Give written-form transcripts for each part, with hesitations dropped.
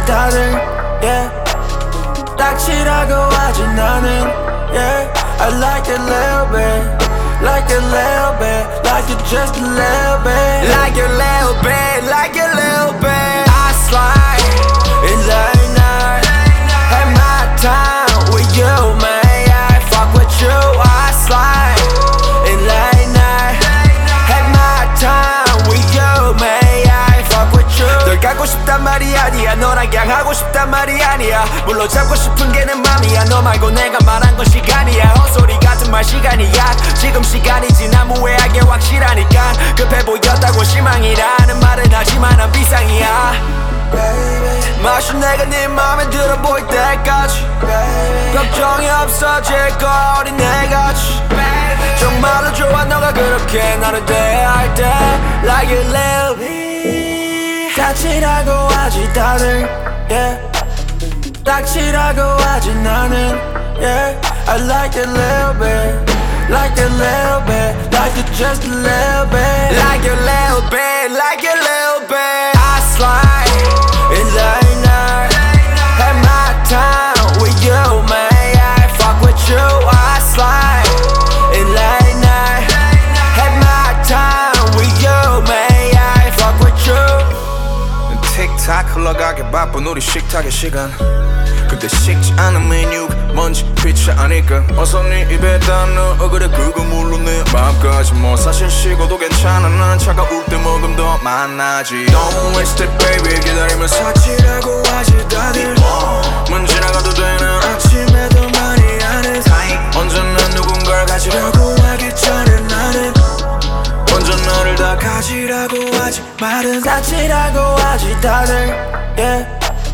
다들 yeah. 딱칠하고 하지 나는 yeah. I like it a little bit, like it a little bit, like it just a little bit, like it a little bit, like it a little bit. I slide in late night, have my time with you, man. I fuck with you. I slide in late night, have my time with you, man. I fuck with you. 널 갖고 싶단 말이 아니야, 너랑 그냥 하고 싶단 말이 아니야. 물론 잡고 싶은 게 내 맘이야. 너 말고 내가 말한 건 시간이야. 헛소리 같은 말 시간이야. 지금 시간이 지나 무해하게 확실하니까 급해 보였다고 실망이라는 말은 하지만 난 비상이야. 마시 내가 네 맘에 들어 보일 때까지 걱정이 없어질 거 어린 내같이 정말로 좋아 너가 그렇게 나를 대할 때 Like you love me. 다치라고 하지 다들 yeah. 딱칠하고 하지 나는 yeah. I like it a little bit, like it a little bit, like it just a little bit, like it a little bit, like it a little bit. I slide in late night, have my time with you, man. I fuck with you. I slide in late night, have my time with you, man. I fuck with you. 틱탁 흘러가게 바쁜 우리 식탁의 시간. 근데 식지 않은 메뉴가 뭔지 빛이 아닐까. 어서 네 입에 담는 그래 그거 물론 내 맘까지 뭐 사실 식어도 괜찮아. 난 차가울 때 먹으면 더 만나지. Don't waste it baby. 기다리면 사치라고 하지 다들 문 지나가도 되는 아침에도 많이 하는 언제나 누군가를 가지려고 하기 전에 나는 먼저 너를 다 가지라고 하지 말은 다치라고 하지 다들 yeah.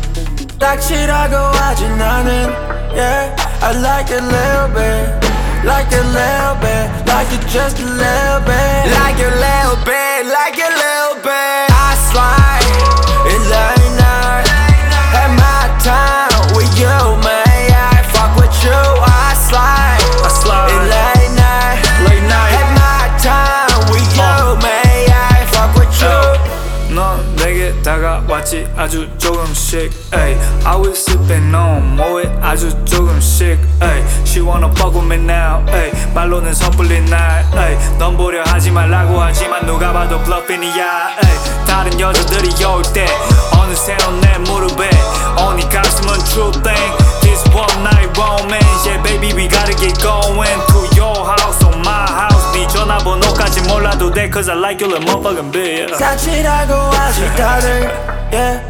딱칠하고 하지 나는 yeah. I like it a little bit, like it a little bit, like it just a little bit, like it a little bit, like it a little bit. I slide in late night, have my time with you, man. I fuck with you. I slide in late night, have my time with you, man. I fuck with you. 넌 내게 다가왔지 아주 조금씩 ay. I was sipping on 뭐에 아주 조금씩 ay. She wanna fuck with me now ay. 말로는 섣불린 날 ay. 넌 보려 하지 말라고 하지만 누가 봐도 bluff이야 ay. 다른 여자들이 올 때 어느새 내 무릎에 오니 가슴은 true thing. This one night romance yeah baby we gotta get going to your house or my house. 네 전화번호까지 몰라도 돼 cause I like you like motherfucking bitch. 다치라고 하지 다들 yeah.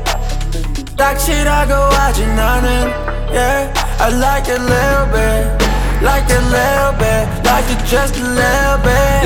딱칠하고 하지 나는 yeah. I like it a little bit, like it a little bit, like it just a little bit.